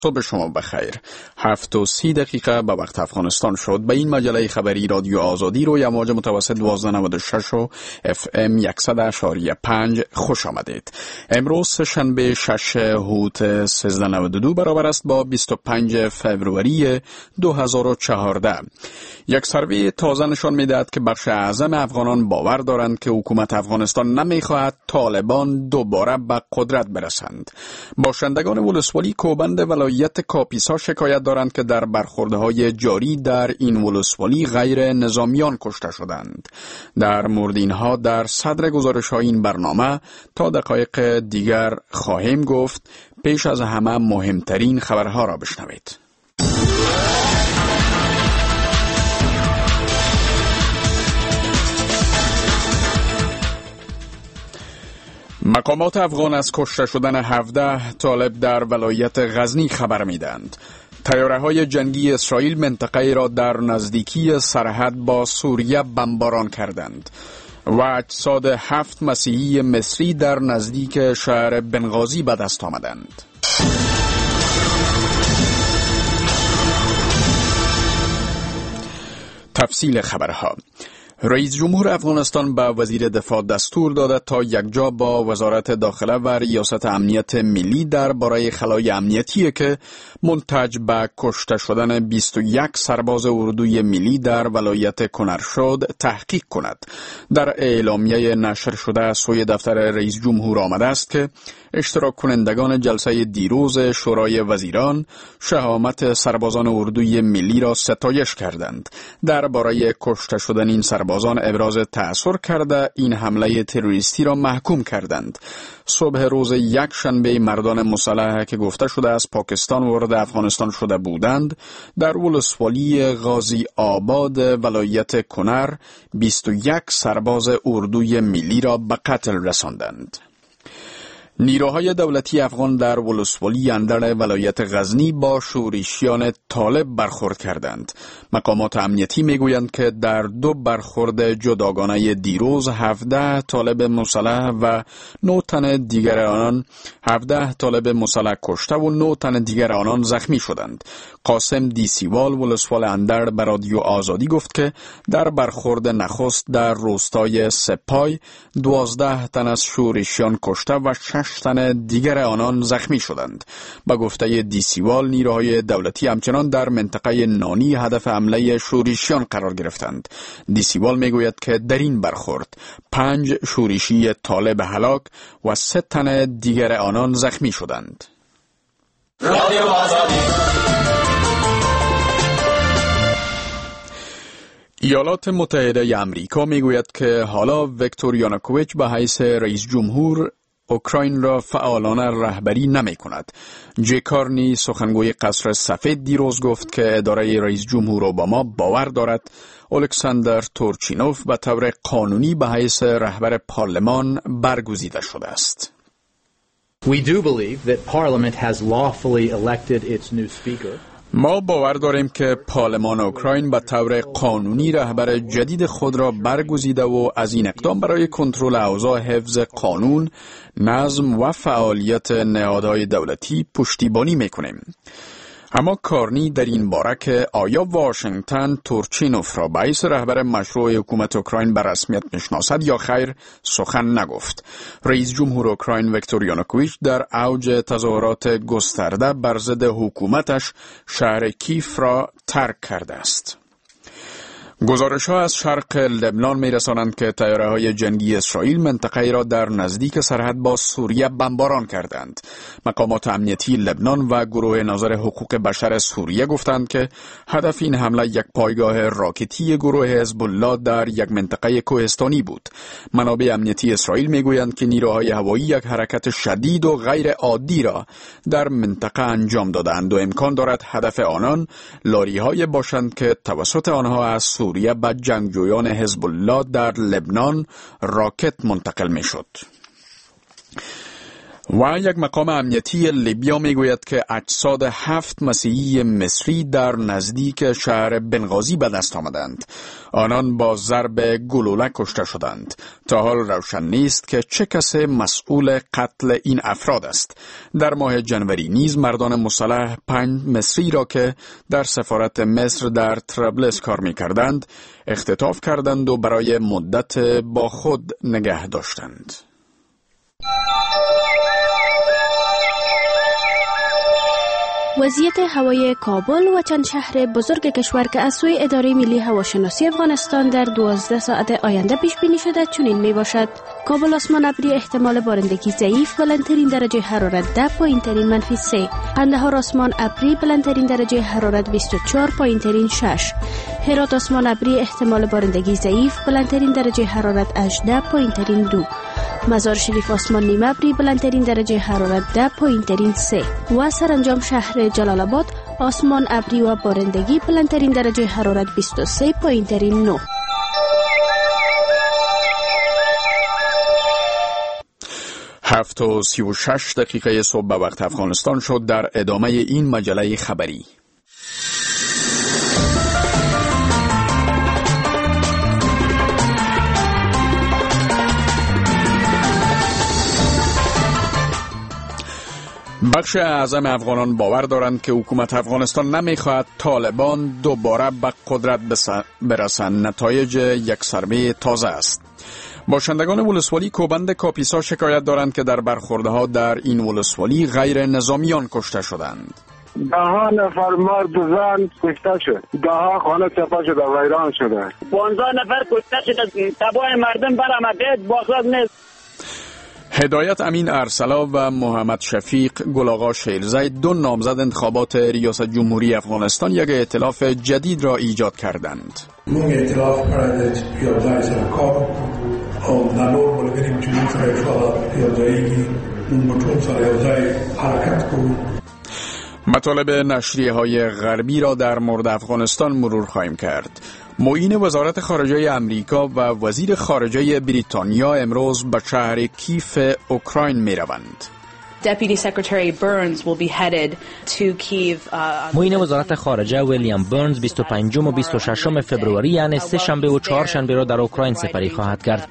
صبح شما بخیر. 7:30 به وقت افغانستان شد. به این مجله خبری رادیو آزادی روی امواج متوسط 1296 و FM 100.5 خوش آمدید. امروز شنبه 6 هوت 1392 برابر است با 25 فوریه 2014. یک سروی تازه نشان می‌دهد که بخش اعظم افغانان باور دارند که حکومت افغانستان نمی‌خواهد طالبان دوباره به قدرت برسند. باشندگان ولسوالی کوبند ولایت کاپیسا شکایت دارند که در برخوردهای جاری در این ولسوالی غیر نظامیان کشته شدند. در مورد اینها در صدر گزارش‌های این برنامه تا دقایق دیگر خواهیم گفت. پیش از همه مهمترین خبرها را بشنوید. مقامات افغان از کشته شدن 17 طالب در ولایت غزنی خبر میدند. طیاره‌های جنگی اسرائیل منطقه را در نزدیکی سرحد با سوریه بمباران کردند و اجساد 7 مسیحی مصری در نزدیک شهر بنغازی به دست آمدند. تفصیل خبرها. رئیس جمهور افغانستان به وزیر دفاع دستور داده تا یکجا با وزارت داخله و ریاست امنیت ملی درباره خلای امنیتی که منتج به کشته شدن 21 سرباز اردوی ملی در ولایت کنر شد تحقیق کند. در اعلامیه نشر شده از سوی دفتر رئیس جمهور آمده است که اشتراک کنندگان جلسه دیروز شورای وزیران شهامت سربازان اردوی ملی را ستایش کردند. درباره کشته شدن این سربازان ابراز تأثیر کرده این حمله تروریستی را محکوم کردند. صبح روز یک شنبه مردان مسلح که گفته شده از پاکستان وارد افغانستان شده بودند در ولسوالی غازی آباد ولایت کنر 21 سرباز اردوی ملی را به قتل رساندند. نیروهای دولتی افغان در ولسوالی اندر ولایت غزنی با شورشیان طالب برخورد کردند. مقامات امنیتی میگویند که در 2 برخورد جداگانه دیروز 17 طالب مسلح و 9 تن دیگر آنان 17 طالب مسلح کشته و 9 تن دیگر آنان زخمی شدند. قاسم دیسیوال ولسوال اندر به رادیو آزادی گفت که در برخورد نخست در روستای سپای 12 تن از شورشیان کشته و 6 تن دیگر آنان زخمی شدند. با گفته دیسیوال نیروهای دولتی همچنان در منطقه نانی هدف حمله شورشیان قرار گرفتند. دیسیوال میگوید که در این برخورد 5 شورشی طالب هلاک و 3 تن دیگر آنان زخمی شدند. رادیو آزادی. ایالات متحده امریکا میگوید که حالا ویکتور یانوکوویچ به حیث رئیس جمهور اوکراین را فعالانه رهبری نمی کند. جی کارنی سخنگوی قصر سفید دیروز گفت که اداره رئیس جمهور اوباما باور دارد الکساندر تورچینوف به طور قانونی به حیث رهبر پارلمان برگزیده شده است. We do believe that Parliament has lawfully elected its new speaker. ما باور داریم که پارلمان اوکراین به طور قانونی رهبر جدید خود را برگزیده و از این اقدام برای کنترل اوضاع حفظ قانون، نظم و فعالیت نهادهای دولتی پشتیبانی میکنیم. اما کارنی در این باره که آیا واشنگتن تورچینوف را به حیث رهبر مشروع حکومت اوکراین به رسمیت میشناسد یا خیر سخن نگفت. رئیس جمهور اوکراین ویکتور یانوکوویچ در اوج تظاهرات گسترده بر ضد حکومتش شهر کیف را ترک کرده است. گزارش‌ها از شرق لبنان می‌رسانند که طیاره‌های جنگی اسرائیل منطقه‌ای را در نزدیک سرحد با سوریه بمباران کردند. مقامات امنیتی لبنان و گروه ناظر حقوق بشر سوریه گفتند که هدف این حمله یک پایگاه راکتی گروه حزب الله در یک منطقه کوهستانی بود. منابع امنیتی اسرائیل می‌گویند که نیروهای هوایی یک حرکت شدید و غیر عادی را در منطقه انجام دادند و امکان دارد هدف آنان لاری‌های باشند که توسط آنها از سوریه به جنگجویان حزب الله در لبنان راکت منتقل می شد. و یک مقام امنیتی لیبیا میگوید که اجساد 7 مسیحی مصری در نزدیک شهر بنغازی به دست آمدند. آنان با ضرب گلوله کشته شدند. تا حال روشن نیست که چه کسی مسئول قتل این افراد است. در ماه جنوری نیز مردان مسلح 5 مصری را که در سفارت مصر در طرابلس کار می‌کردند اختطاف کردند و برای مدت با خود نگه داشتند. وضعیت هوای کابل و چند شهر بزرگ کشور که از سوی اداره ملی هواشناسی افغانستان در 12 ساعت آینده پیش بینی شده چنین می باشد: کابل آسمان ابری، احتمال بارندگی ضعیف، بلندترین درجه حرارت 10، پایینترین منفی 3. قندهار آسمان ابری، بلندترین درجه حرارت 24، پایینترین 6. هرات آسمان ابری، احتمال بارندگی ضعیف، بلندترین درجه حرارت 18، پایینترین 2. مزار شریف آسمان نیم ابری، بلندترین درجه حرارت 10، پایینترین 3. و سرانجام شهر جلال آباد آسمان ابری و بارندگی، بلندترین درجه حرارت 23، پایینترین 9. هفت و 36 دقیقه صبح به وقت افغانستان شد. در ادامه این مجله خبری بخش اعظم افغانان باور دارند که حکومت افغانستان نمیخواهد طالبان دوباره به قدرت برسند. نتایج یک سروی تازه است. باشندگان ولسوالی کوبند کاپیسا شکایت دارند که در برخوردها در این ولسوالی غیر نظامیان کشته شدند. 10 نفر مرد و زن کشته شد، 10 خانه تپه شده، ویران شده، 15 نفر کشته شده. تباه مردم برآمده، باخلاق نیست. هدایت امین ارسلا و محمد شفیق گلاغا شیرزید، 2 نامزد انتخابات ریاست جمهوری افغانستان، یک ائتلاف جدید را ایجاد کردند. ما ائتلاف کردیم پیاده‌ای سرکار او در نور ملگریم چون سر اشاره پیاده‌ای مطلوب سر یوزای حرکت کنیم. مطالب نشریه‌های غربی را در مورد افغانستان مرور خواهیم کرد. معین وزارت خارجه امریکا و وزیر خارجه بریتانیا امروز به شهر کیف اوکراین می روند. معین وزارت خارجه ویلیام برنز 25 و 26 فبروری یعنی 3 شنبه و 4 شنبه را در اوکراین سپری خواهد کرد.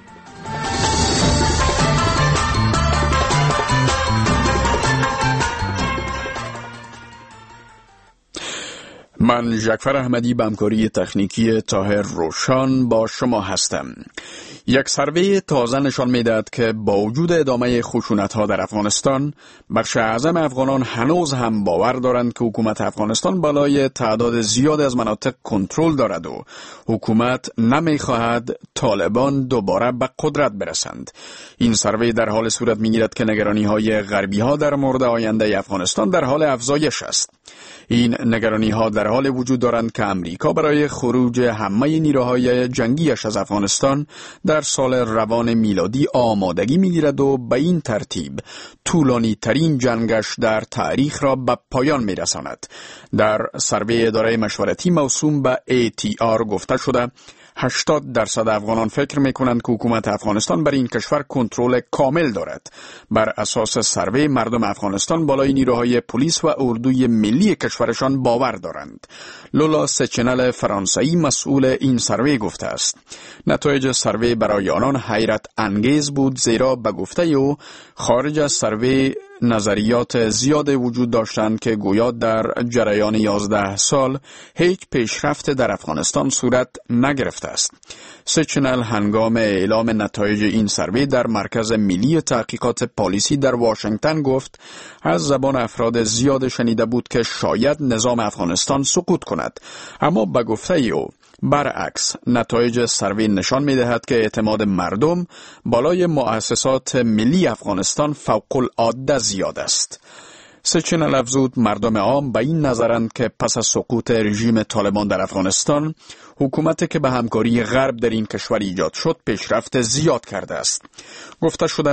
من جعفر احمدی به همکاری تکنیکی طاهر روشان با شما هستم. یک سروی تازه نشان می‌دهد که با وجود ادامه خشونت‌ها در افغانستان، بخش اعظم افغانان هنوز هم باور دارند که حکومت افغانستان بالای تعداد زیاد از مناطق کنترل دارد و حکومت نمی‌خواهد طالبان دوباره به قدرت برسند. این سروی در حال صورت می‌گیرد که نگرانی‌های غربی‌ها در مورد آینده افغانستان در حال افزایش است. این نگرانی‌ها در حال وجود دارند که امریکا برای خروج همه نیروهای جنگیش از افغانستان در سال روان میلادی آمادگی می‌گیرد و به این ترتیب طولانی ترین جنگش در تاریخ را به پایان می‌رساند. در سروی اداره مشورتی موسوم به ATR گفته شده 80% افغانان فکر می‌کنند که حکومت افغانستان بر این کشور کنترل کامل دارد. بر اساس سروی مردم افغانستان بالای نیروهای پلیس و اردوی ملی کشورشان باور دارند. لولا سچنل فرانسوی مسئول این سروی گفته است. نتایج سروی برای آنان حیرت انگیز بود، زیرا به گفته او خارج از سروی نظریات زیاد وجود داشتند که گویا در جریان 11 سال هیچ پیشرفت در افغانستان صورت نگرفته است. سچنل هنگام اعلام نتایج این سروی در مرکز ملی تحقیقات پالیسی در واشنگتن گفت از زبان افراد زیاد شنیده بود که شاید نظام افغانستان سقوط کند، اما به گفته او برعکس نتایج سروی نشان می‌دهد که اعتماد مردم بالای مؤسسات ملی افغانستان فوق العاده زیاد است. سچنل افزود مردم عام به این نظرند که پس از سقوط رژیم طالبان در افغانستان، حکومتی که به همکاری غرب در این کشور ایجاد شد پیشرفت زیاد کرده است. گفته شده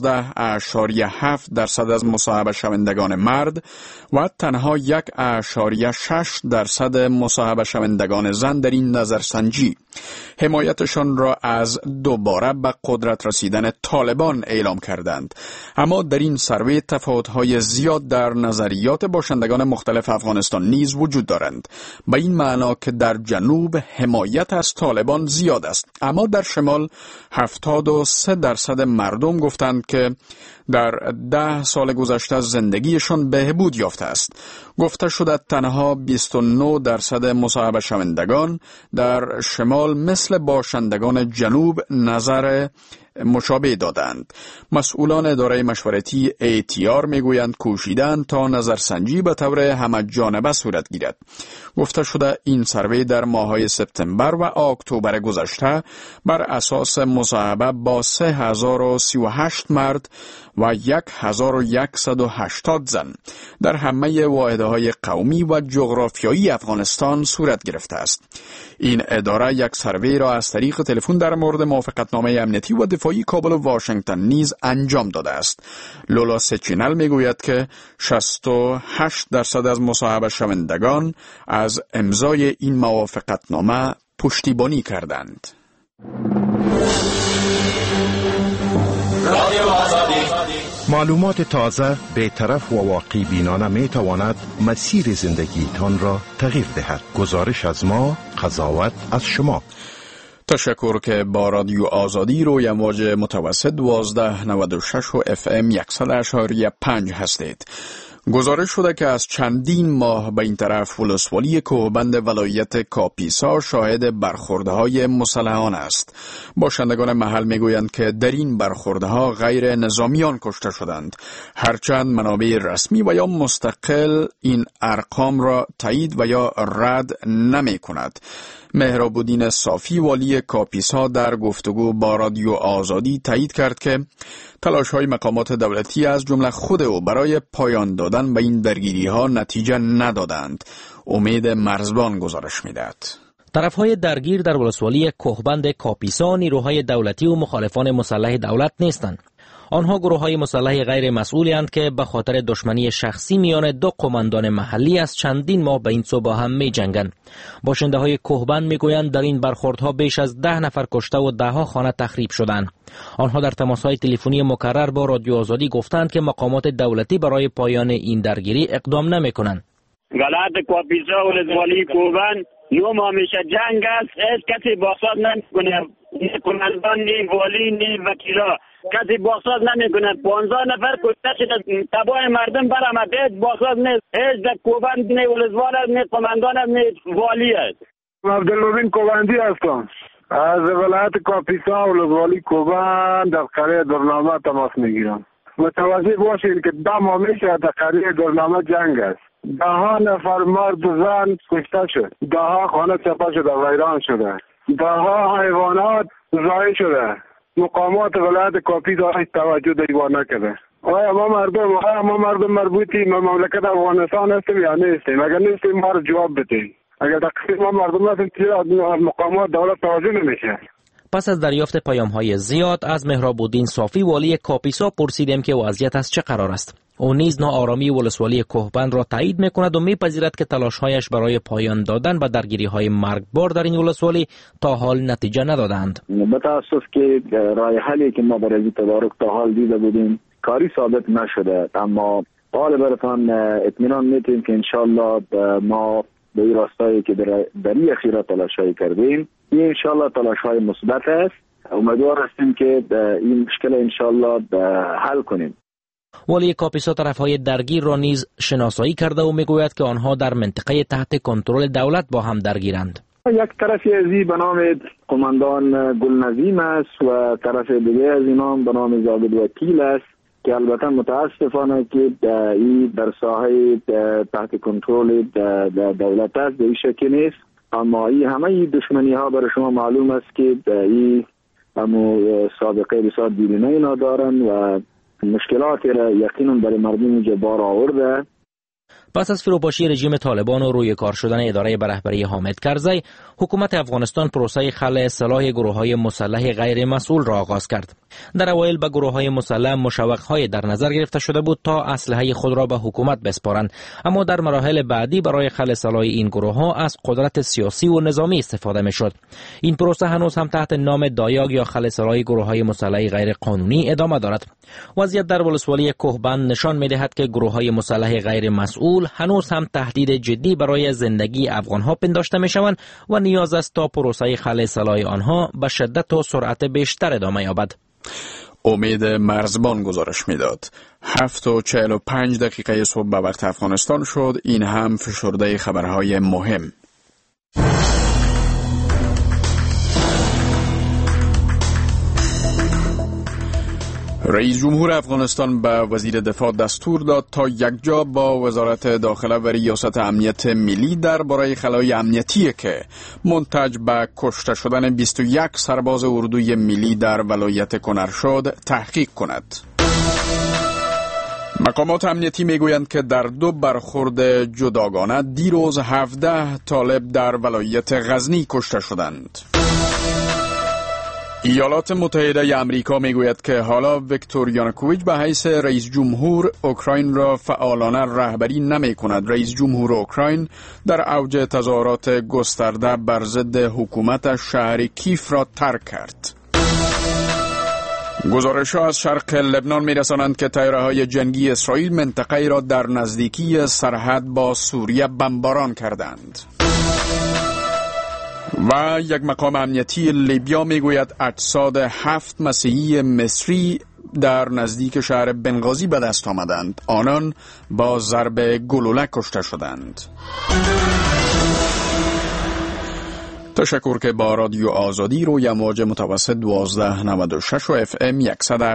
12.7% از مصاحبه شوندگان مرد و تنها 1.6% مصاحبه شوندگان زن در این نظرسنجی حمایتشان را از دوباره به قدرت رسیدن طالبان اعلام کردند. اما در این سروی تفاوت‌های زیاد در نظریات باشندگان مختلف افغانستان نیز وجود دارند. به این معنا که در جنوب حمایت از طالبان زیاد است، اما در شمال 73% مردم گفتند که در 10 سال گذشته زندگیشان بهبود یافته است. گفته شده تنها 29% مصاحبه شوندگان در شمال مثل باشندگان جنوب نظر مشابه دادند. مسئولان اداره مشورتی ATR میگویند کوشیدند تا نظرسنجی به طور همه جانبه صورت گیرد. گفته شده این سروی در ماه‌های سپتامبر و اکتبر گذشته بر اساس مصاحبه با 3038 مرد و 1180 زن در همه واحدهای قومی و جغرافیایی افغانستان صورت گرفته است. این اداره یک سروی را از طریق تلفن در مورد موافقتنامه امنیتی و دفاعی کابل و واشنگتن نیز انجام داده است. لولا سچینل میگوید که 68% از مصاحبه شوندگان از امضای این موافقتنامه پشتیبانی کردند. معلومات تازه، بی‌طرف و واقعی بینانه می تواند مسیر زندگیتان را تغییر دهد. گزارش از ما، قضاوت از شما. تشکر که با رادیو آزادی روی امواج متوسط 1296 و FM 100.5 هستید. گزارش شده که از چندین ماه به این طرف ولسوالی کوهبند ولایت کاپیسا شاهد برخوردهای مسلحانه است. باشندگان محل میگویند که در این برخوردها غیر نظامیان کشته شدند، هرچند منابع رسمی و یا مستقل این ارقام را تایید و یا رد نمی کند. مهراب‌الدین صافی والی کاپیسا در گفتگو با رادیو آزادی تایید کرد که تلاش‌های مقامات دولتی از جمله خود او برای پایان دادن به این درگیری‌ها نتیجه ندادند. امید مرزبان گزارش می‌دهد. طرف‌های درگیر در ولسوالی کوهبند کاپیسا نیروهای دولتی و مخالفان مسلح دولت نیستند. آنها گروه‌های مسلح غیر مسئولی اند که به خاطر دشمنی شخصی میان دو قماندان محلی از چندین ماه به این سو با هم می‌جنگند. باشنده‌های کوهبند میگویند در این برخوردها بیش از 10 نفر کشته و 10 خانه تخریب شدند. آنها در تماس‌های تلفنی مکرر با رادیو آزادی گفتند که مقامات دولتی برای پایان این درگیری اقدام نمی‌کنند. ولایت کاپیسا ولسوالی کوهبند 9 ماه میشه جنگ است. هیچ کسی باخت نمی‌کنه. نه قماندان، نه والی، نه وکیلا کسی باخت نمی‌کنه. 15 نفر کشته شده. تباه مردم برآمده. هیچ باخت نیست. هیچ در کوهبند نه ولسوال است، نه قماندان است، نه والی است. عبدالمبین کوبندی هستم. از ولایت کاپیسا ولسوالی کوهبند در قریه درنامه تماس میگیرم. متوجه باشید که 10 ماه میشه در قریه درنامه جنگ است. 10 نفر مرد و زن کشته شد. 10 خانه چپه شده، ویران شده. 10 حیوانات ضایع شده. مقامات ولایت کاپیسا هیچ توجه دیوار نکرده. آیا ما مردم مربوطی به مملکت افغانستان هستیم یا نیستیم؟ اگر نیستیم ما رو جواب بدهید. اگر تقصیر ما مردم هستیم چرا مقامات دولت توجه نمیشه؟ پس از دریافت پیام‌های زیاد از مهراب‌الدین صافی والی کاپیسا پرسیدیم که وضعیت از چه قرار است. او نیز ناآرامی ولسوالی کوهبند را تایید می‌کند و می‌پذیرد که تلاش‌هایش برای پایان دادن به درگیری‌های مرگبار در این ولسوالی تا حال نتیجه ندادند. به تأسف که راه حلی که ما برای تدارک تا حال دیده بودیم کاری ثابت نشده، اما حال براتان اطمینان می‌دیم که انشالله ما به این راستایی که در این اخیرا تلاش‌های کردیم این انشالله تلاش‌های مثبت است. امیدوار هستیم که این مشکل انشالله حل کنیم. والی کاپیسا طرف‌های درگیر را نیز شناسایی کرده و میگوید که آنها در منطقه تحت کنترل دولت با هم درگیرند. یک طرفی از این به نام قماندان گلنظیم است و طرف دیگه از اینا به نام زاهد وکیل است که البته متاسفانه که این در ساحه تحت کنترل دولت است، به این شکل نیست. اما این همه دشمنی ها برای شما معلوم است که این سابقه بسیار دیرینه اینا دارن و مشکلاتی را یقینا برای مردم اینجا بار آورده. پس از فروپاشی رژیم طالبان و روی کار شدن اداره به رهبری حامد کرزی، حکومت افغانستان پروسه خلع سلاح گروه‌های مسلح غیر مسئول را آغاز کرد. در اوایل به گروه‌های مسلح مشوق‌های در نظر گرفته شده بود تا اسلحه خود را به حکومت بسپارند، اما در مراحل بعدی برای خلع سلاح این گروه‌ها از قدرت سیاسی و نظامی استفاده می‌شد. این پروسه هنوز هم تحت نام دایاگ یا خلع سلاح گروه‌های مسلح غیر قانونی ادامه دارد. وضعیت در ولسوالی کوهبند نشان می‌دهد که گروه‌های مسلح غیر مسئول هنوز هم تهدید جدی برای زندگی افغان‌ها پنداشته می‌شوند و نیاز است تا پروسه خلع سلاح آنها به شدت و سرعت بیشتر ادامه یابد. امید مرزبان گزارش میداد. 7:45 صبح به وقت افغانستان شد. این هم فشرده خبرهای مهم. رئیس جمهور افغانستان به وزیر دفاع دستور داد تا یکجا با وزارت داخله و ریاست امنیت ملی درباره خلای امنیتی که منتج به کشته شدن 21 سرباز اردوی ملی در ولایت کنر شد تحقیق کند. مقامات امنیتی میگویند که در 2 برخورد جداگانه دیروز 17 طالب در ولایت غزنی کشته شدند. ایالات متحده امریکا میگوید که حالا ویکتور یانوکوویچ به حیث رئیس جمهور اوکراین را فعالانه رهبری نمی کند. رئیس جمهور اوکراین در اوج تظاهرات گسترده بر ضد حکومت شهر کیف را ترک کرد. گزارش‌ها از شرق لبنان می‌رسانند که طیاره‌های جنگی اسرائیل منطقه‌ای را در نزدیکی سرحد با سوریه بمباران کردند. و یک مقام امنیتی لیبیا میگوید اجساد 7 مسیحی مصری در نزدیک شهر بنغازی به دست آمدند. آنان با ضرب گلوله کشته شدند. تشکر که با رادیو آزادی روی امواج متوسط 1296 و FM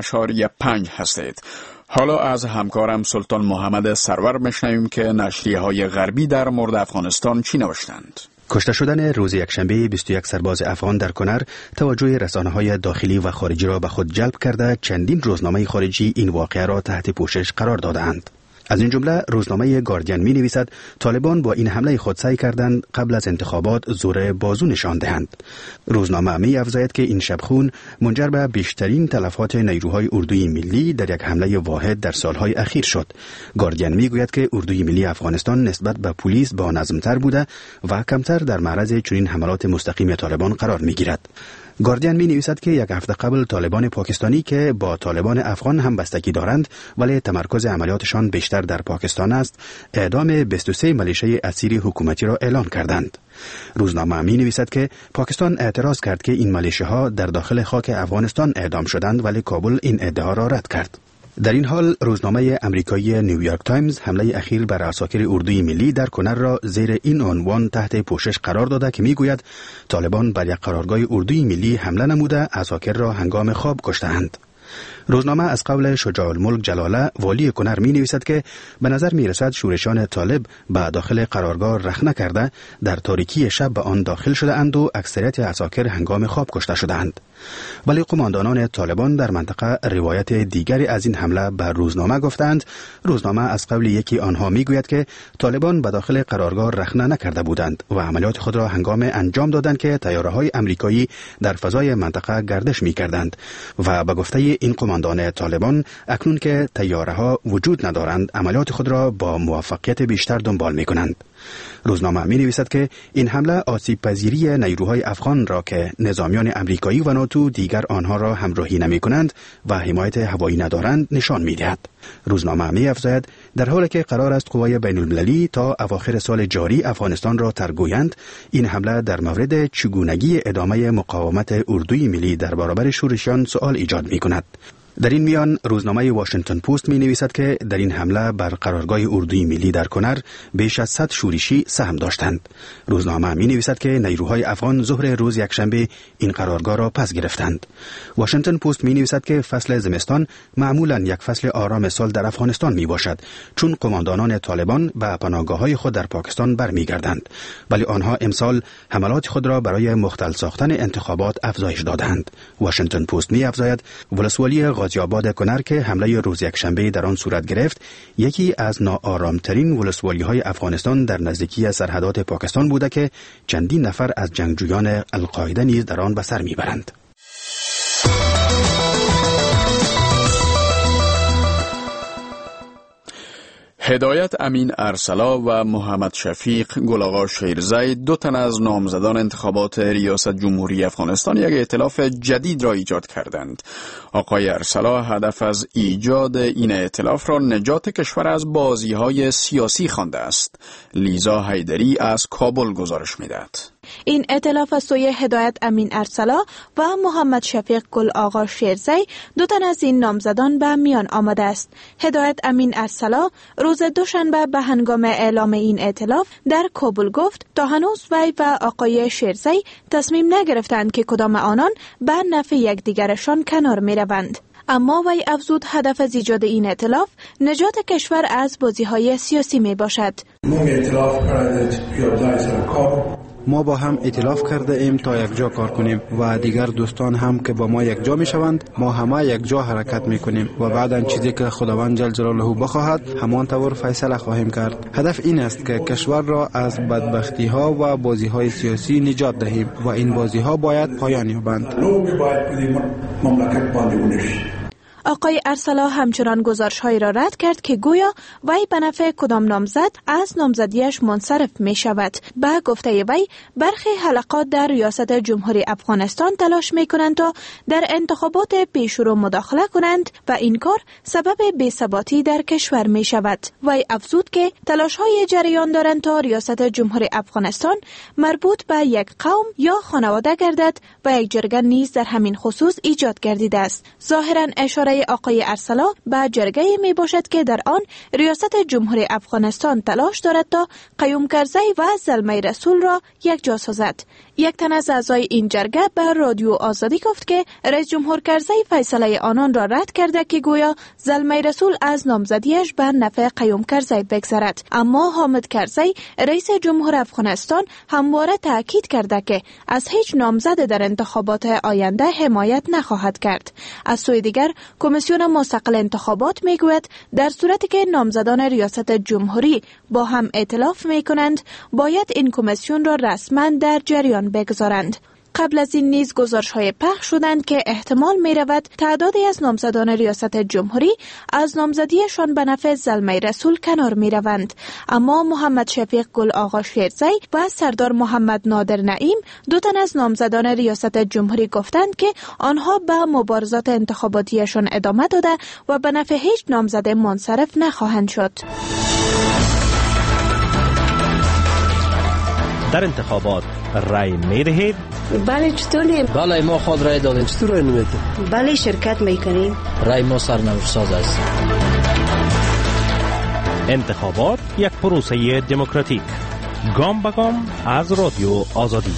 100.5 هستید. حالا از همکارم سلطان محمد سرور میشنویم که نشریه‌های غربی در مورد افغانستان چی نوشتند. کشته شدن روز یکشنبه 21 سرباز افغان در کنر توجه رسانه‌های داخلی و خارجی را به خود جلب کرده چندین روزنامه خارجی این واقعه را تحت پوشش قرار داده‌اند. از این جمله روزنامه گاردین می نویسد طالبان با این حمله خود سعی کردند قبل از انتخابات زور بازو نشان دهند. روزنامه می افزاید که این شبخون منجر به بیشترین تلفات نیروهای اردوی ملی در یک حمله واحد در سالهای اخیر شد. گاردین می گوید که اردوی ملی افغانستان نسبت به پلیس با نظمتر بوده و کمتر در معرض چنین حملات مستقیم طالبان قرار می گیرد. گاردین می نویسد که یک هفته قبل طالبان پاکستانی که با طالبان افغان هم بستگی دارند ولی تمرکز عملیاتشان بیشتر در پاکستان است، اعدام 23 ملیشه اسیر حکومتی را اعلان کردند. روزنامه می نویسد که پاکستان اعتراض کرد که این ملیشه ها در داخل خاک افغانستان اعدام شدند ولی کابل این ادعا را رد کرد. در این حال روزنامه امریکایی نیویورک تایمز حمله اخیر بر عساکر اردوی ملی در کنر را زیر این عنوان تحت پوشش قرار داده که میگوید طالبان بر یک قرارگاه اردوی ملی حمله نموده عساکر را هنگام خواب کشته‌اند. روزنامه از قول شجاع الملک جلاله والی کنر می نویسد که به نظر می رسد شورشان طالب به داخل قرارگاه رخنه کرده در تاریکی شب به آن داخل شده اند و اکثریت عساکر هنگام خواب کشته شده اند. ولی قماندانان طالبان در منطقه روایت دیگری از این حمله به روزنامه گفتند. روزنامه از قول یکی آنها می گوید که طالبان به داخل قرارگاه رخنه نکرده بودند و عملیات خود را هنگام انجام دادند که طیاره‌های آمریکایی در فضای منطقه گردش می کردند و به گفته این قماندان طالبان اکنون که طیاره‌ها وجود ندارند عملیات خود را با موفقیت بیشتر دنبال می کنند. روزنامه می نویسد که این حمله آسیب پذیری نیروهای افغان را که نظامیان امریکایی و ناتو دیگر آنها را همراهی نمی کنند و حمایت هوایی ندارند نشان می دهد. روزنامه می افزاید در حالی که قرار است قوای بین المللی تا اواخر سال جاری افغانستان را ترگویند، این حمله در مورد چگونگی ادامه مقاومت اردوی ملی در برابر شورشیان سوال ایجاد می کند. در این میان روزنامه واشنگتن پست می نویسد که در این حمله بر قرارگاه اردوی ملی در کنر بیش از 100 شورشی سهم داشتند. روزنامه می نویسد که نیروهای افغان ظهر روز یکشنبه این قرارگاه را پس گرفتند. واشنگتن پست می نویسد که فصل زمستان معمولا یک فصل آرام سال در افغانستان می باشد چون قماندانان طالبان به پناهگاه‌های خود در پاکستان برمیگردند، ولی آنها امسال حملات خود را برای مختل ساختن انتخابات افزایش دادند. واشنگتن پست می افزاید ولسوالی غازی‌آباد کنر که حمله روز یکشنبه در آن صورت گرفت، یکی از ناآرامترین ولسوالی‌های افغانستان در نزدیکی سرحدات پاکستان بوده که چندین نفر از جنگجویان القاعده نیز در آن به سر میبرند. هدایت امین ارسلا و محمد شفیق گل آقا شیرزی، دو تن از نامزدان انتخابات ریاست جمهوری افغانستان، یک ائتلاف جدید را ایجاد کردند. آقای ارسلا هدف از ایجاد این ائتلاف را نجات کشور از بازی‌های سیاسی خوانده است. لیزا حیدری از کابل گزارش می‌دهد. این ائتلاف از سوی هدایت امین ارسلا و محمد شفیق گل آقا شیرزی، دو تن از این نامزدان به میان آمده است. هدایت امین ارسلا روز دوشنبه به هنگام اعلام این ائتلاف در کابل گفت تا هنوز وی و آقای شیرزی تصمیم نگرفتند که کدام آنان به نفع یکدیگرشان کنار می روند. اما وی افزود هدف از ایجاد این ائتلاف نجات کشور از بازی‌های سیاسی می باشد. ما با هم ائتلاف کرده ایم تا یک جا کار کنیم و دیگر دوستان هم که با ما یک جا می شوند، ما همه یک جا حرکت می کنیم و بعداً چیزی که خداوند جل جلاله بخواهد همان طور فیصله خواهیم کرد. هدف این است که کشور را از بدبختی ها و بازی های سیاسی نجات دهیم و این بازی ها باید پایان یابند. آقای ارسلا همچنان گزارش‌هایی را رد کرد که گویا وی به نفع کدام نامزد از نامزدیش منصرف می شود. به گفته وی برخی حلقات در ریاست جمهوری افغانستان تلاش می کنند تا در انتخابات پیشرو مداخله کنند و این کار سبب بی‌ثباتی در کشور می شود. وی افزود که تلاش‌های جریان دارند تا ریاست جمهوری افغانستان مربوط به یک قوم یا خانواده گردد و یک جرگه نیز در همین خصوص ایجاد گردیده است. ظاهراً اشاره آقای ارسلا به جرگه می باشد که در آن ریاست جمهوری افغانستان تلاش دارد تا قیوم کرزی و زلمه رسول را یک جا سازد. یک تن از اعضای این جرگه به رادیو آزادی گفت که رئیس جمهور کرزی فیصله آنان را رد کرده که گویا زلمه رسول از نامزدیش به نفع قیوم کرزی بگذرد. اما حامد کرزی رئیس جمهور افغانستان همواره تاکید کرده که از هیچ نامزد در انتخابات آینده حمایت نخواهد کرد. از سوی دیگر کمیسیون مستقل انتخابات میگوید در صورتی که نامزدان ریاست جمهوری با هم ائتلاف میکنند باید این کمیسیون را رسما در جریان بگذارند. قبل از این نیز گزارش‌های پخش شدند که احتمال می‌رود تعدادی از نامزدان ریاست جمهوری از نامزدیشان به نفع زلمه رسول کنار می‌روند. اما محمد شفیق گل آقا شیرزی و سردار محمد نادر نعیم، دو تن از نامزدان ریاست جمهوری، گفتند که آنها به مبارزات انتخاباتیشان ادامه داده و به نفع هیچ نامزد منصرف نخواهند شد. در انتخابات رای می دهید؟ بله. چطوری؟ بله ما خود رای دادیم. چطور رای نمیدید؟ بله شرکت میکنیم. رای ما سرنوشت ساز است. انتخابات یک پروسه دموکراتیک، گام به گام از رادیو آزادی.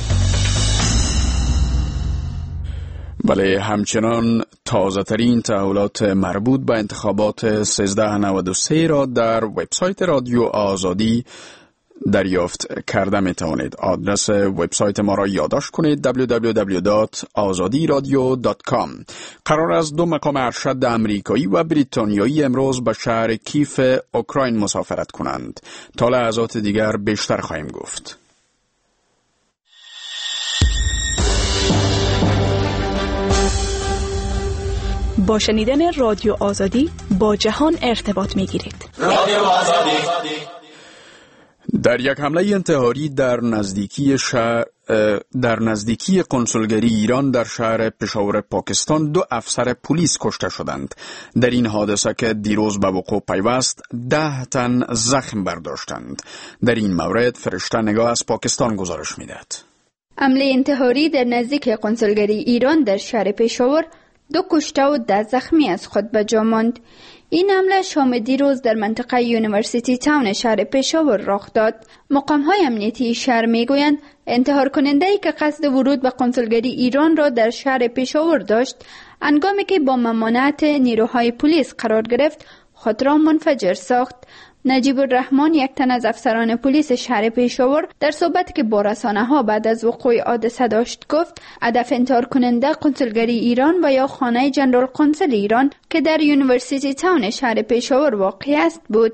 بله، همچنان تازه ترین تحولات مربوط به انتخابات 1393 را در وبسایت رادیو آزادی دریافت کرده می توانید. آدرس وبسایت ما را یادداشت کنید: www.azadiradio.com. قرار است دو مقام ارشد امریکایی و بریتانیایی امروز به شهر کیف اوکراین مسافرت کنند. تا لحظات دیگر بیشتر خواهیم گفت. با شنیدن رادیو آزادی با جهان ارتباط می گیرید. رادیو آزادی. در یک حمله انتحاری در نزدیکی کنسولگری ایران در شهر پشاور پاکستان 2 افسر پلیس کشته شدند. در این حادثه که دیروز به وقوع پیوست 10 تن زخم برداشتند. در این مورد فرشته نگاه از پاکستان گزارش می‌دهد. حمله انتحاری در نزدیک کنسولگری ایران در شهر پشاور 2 کشته و 10 زخمی از خود به جا ماند. این حمله شام دیروز در منطقه یونیورسیتی تاون شهر پشاور رخ داد. مقام‌های امنیتی شهر میگویند انتحار کننده‌ای که قصد ورود به کنسولگری ایران را در شهر پشاور داشت، هنگامی که با ممانعت نیروهای پلیس قرار گرفت خود را منفجر ساخت. نجیب الرحمن، یک تن از افسران پلیس شهر پشاور، در صحبتی که با رسانه‌ها بعد از وقوع حادثه داشت گفت هدف انتحار کننده قنصلگری ایران و یا خانه جنرال قنصل ایران که در یونیورسیتی تاون شهر پشاور واقع است بود.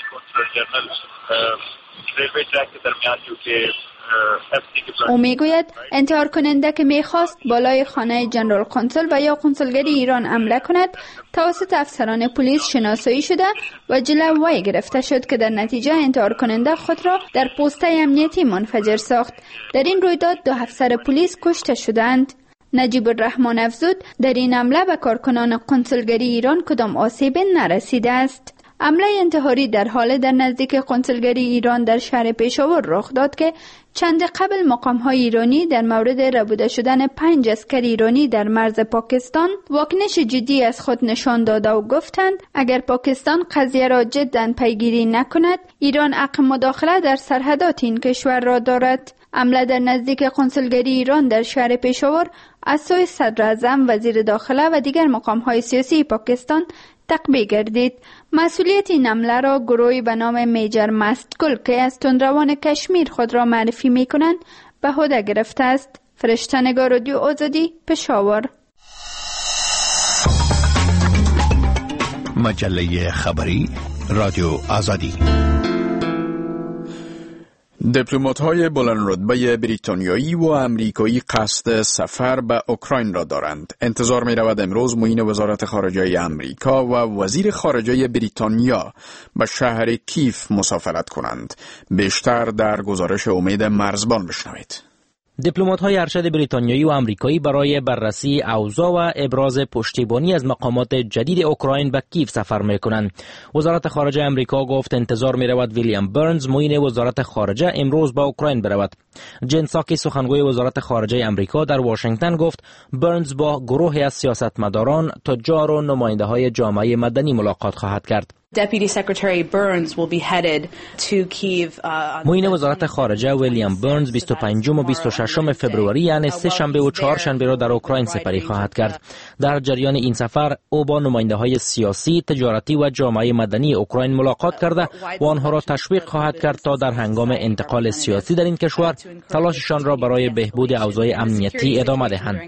او میگوید انتحار کننده که میخواست بالای خانه جنرال قنصل و یا قنصلگری ایران حمله کند توسط افسران پلیس شناسایی شده و جلو وی گرفته شد که در نتیجه انتحار کننده خود را در پست امنیتی منفجر ساخت. در این رویداد 2 افسر پلیس کشته شدند. نجیب الرحمن افزود در این حمله به کارکنان قنصلگری ایران کدام آسیب نرسیده است. حمله انتحاری در حال در نزدیک قنصلگری ایران در شهر پشاور رخ داد که چند قبل مقام‌های ایرانی در مورد ربوده شدن 5 عسکر ایرانی در مرز پاکستان واکنش جدی از خود نشان داده و گفتند اگر پاکستان قضیه را جداً پیگیری نکند ایران حق مداخله در سرحدات این کشور را دارد. حمله در نزدیک قنصلگری ایران در شهر پشاور از سوی صدر اعظم، وزیر داخله و دیگر مقام‌های سیاسی پاکستان تقبیه گردید. مسئولیت این حمله را گروهی به نام میجر مستگل که از تندروان کشمیر خود را معرفی می‌کنند به عهده گرفته است. فرشته‌نگار رادیو آزادی، پشاور. مجله خبری رادیو آزادی. دیپلمات‌های بلند رتبه بریتانیایی و امریکایی قصد سفر به اوکراین را دارند. انتظار می‌رود امروز معین وزارت خارجه امریکا و وزیر خارجه بریتانیا به شهر کیف مسافرت کنند. بیشتر در گزارش امید مرزبان بشنوید. دیپلمات‌های ارشد بریتانیایی و آمریکایی برای بررسی اوضاع و ابراز پشتیبانی از مقامات جدید اوکراین به کیف سفر می‌کنند. وزارت خارجه آمریکا گفت انتظار می‌رود ویلیام برنز معین وزارت خارجه امروز به اوکراین برود. جن ساکی سخنگوی وزارت خارجه آمریکا در واشنگتن گفت برنز با گروهی از سیاستمداران، تجار و نماینده‌های جامعه مدنی ملاقات خواهد کرد. معین وزارت خارجه ویلیام برنز 25 و 26 فبروری یعنی 3 شنبه و 4 شنبه را در اوکراین سپری خواهد کرد. در جریان این سفر او با نماینده‌های سیاسی، تجارتی و جامعه مدنی اوکراین ملاقات کرده و آنها را تشویق خواهد کرد تا در هنگام انتقال سیاسی در این کشور تلاششان را برای بهبود اوضاع امنیتی ادامه دهند.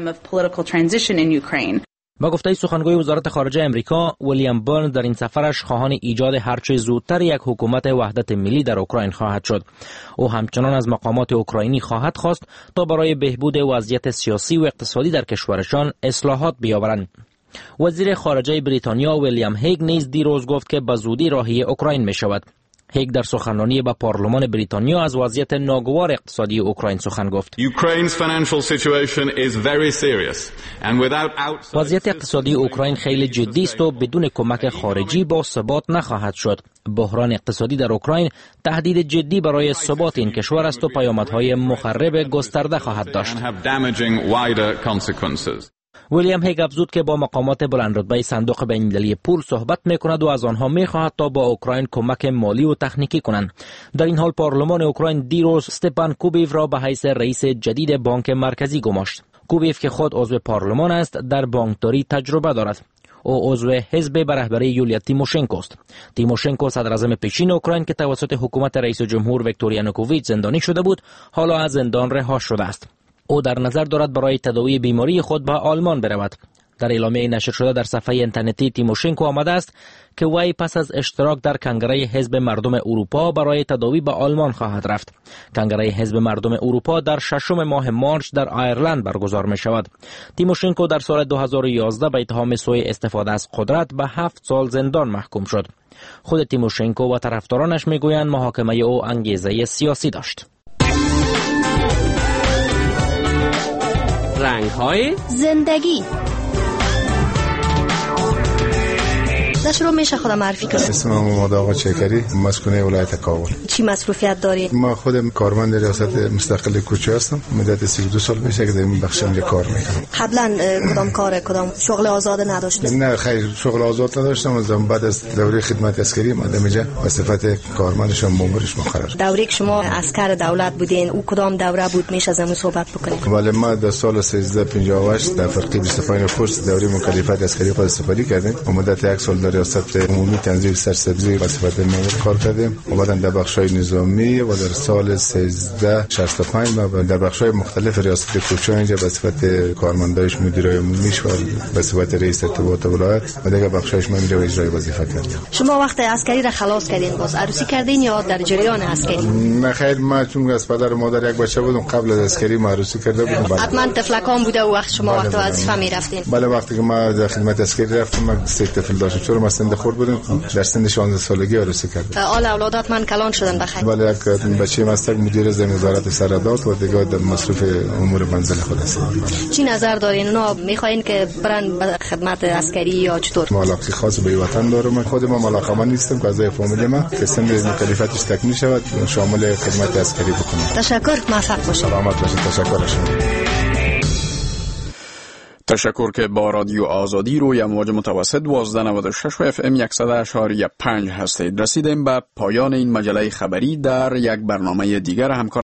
با گفته سخنگوی وزارت خارجه امریکا، ویلیام برنز در این سفرش خواهان ایجاد هرچه زودتر یک حکومت وحدت ملی در اوکراین خواهد شد. او همچنان از مقامات اوکراینی خواهد خواست تا برای بهبود وضعیت سیاسی و اقتصادی در کشورشان اصلاحات بیاورند. وزیر خارجه بریتانیا ویلیام هیگ نیز دیروز گفت که به زودی راهی اوکراین می شود. هیگ در سخنرانی به پارلمان بریتانیا از وضعیت ناگوار اقتصادی اوکراین سخن گفت. وضعیت اقتصادی اوکراین خیلی جدی است و بدون کمک خارجی با ثبات نخواهد شد. بحران اقتصادی در اوکراین تهدید جدی برای ثبات این کشور است و پیامدهای مخرب گسترده خواهد داشت. ویلیام هیگ افزود که با مقامات بلندرتبه صندوق بین‌المللی پول صحبت می‌کند و از آنها می‌خواهد تا با اوکراین کمک مالی و تکنیکی کنند. در این حال پارلمان اوکراین دیروز استپان کوبیف را به حیث رئیس جدید بانک مرکزی گماشت. کوبیف که خود عضو پارلمان است، در بانکداری تجربه دارد. او عضو حزب به رهبری یولیا تیموشنکو است. تیموشنکو صدراعظم پیشین اوکراین که توسط حکومت رئیس جمهور ویکتور یانوکوویچ زندانی شده بود، حالا از زندان رها شده است. او در نظر دارد برای تداوی بیماری خود به آلمان برود. در اعلامیه نشر شده در صفحه اینترنتی تیموشنکو آمده است که وی پس از اشتراک در کنگره حزب مردم اروپا برای تداوی به آلمان خواهد رفت. کنگره حزب مردم اروپا در 6 ماه مارچ در آیرلند برگزار می شود. تیموشنکو در سال 2011 به اتهام سوء استفاده از قدرت به 7 سال زندان محکوم شد. خود تیموشنکو و طرفدارانش می گویند محاکمه او انگیزه سیاسی داشت. رنگ‌های زندگی. شروع میشه خودم معرفی کنم. اسمم محمد آقا چیکری، مسکن ولایت کابل. چی مصروفیت داری؟ ما خودم کارمند ریاست مستقل کوچه هستم. مدت 32 سال میشه که در این بخش اینجا کار میکنم. قبلا کدام شغل آزاد نداشتم؟ نه خیر، شغل آزاد نداشتم. از بعد از دوره خدمت عسکری اومدم اینجا به صفت کارمندشم مامورش مقرر. دوره که شما عسکر دولت بودین، او کدام دوره بود؟ میشه از همون صحبت بکنیم. بله، ما در سال 1358 در فرقه 25 پست دوره مکلفیت عسکری خود استفاده کردیم. مدت 1 سال در ریاست عمومی تنظیم سرسبزی به صفت مامور کار کردیم و بعداً در بخش‌های نظامی و در سال 1365 و در بخش‌های مختلف ریاست کوچه اینجا به صفت کارمندایش مدیرای عمومیش و به صفت رئیس ارتباطات ولایت و دیگر بخشایش من اینجا اجرای وظیفه کردم. شما وقت عسکری را خلاص کردین باز عروسی کردین یا در جریان عسکری؟ نه خیر، ما چون از پدر و مادر یک بچه بودم قبل از عسکری ما عروسی کرده بودم. حتما طفلکان بوده و وقت شما وقت وظیفه میرفتین؟ بله، وقتی که ما در خدمت عسکری رفتم ما 3 طفل داشتم، چون ما سن خورد بودم در سن 16 سالگی عروسی کردم. آل اولادات من کلان شدن بخیر؟ بله، یک بچه مستر مدیر زمین وزارت سرحدات و دیگه در مصرف امور منزل خود است. چی نظر دارین؟ اونا میخواین که برن به خدمت عسکری یا چطور؟ ما علاقه خاص به وطن دارم. خود ما ملاقمه نیستم که از فامیل ما که سن مکلفیتش تکمیل شود شامل خدمت عسکری بکنم. تشکر، موفق باشید. سلامت باشید. تشکر شما. تشکر که با رادیو آزادی روی امواج متوسط 1296 و FM 100.5 هستید. رسیدیم به پایان این مجله خبری در یک برنامه دیگر همکار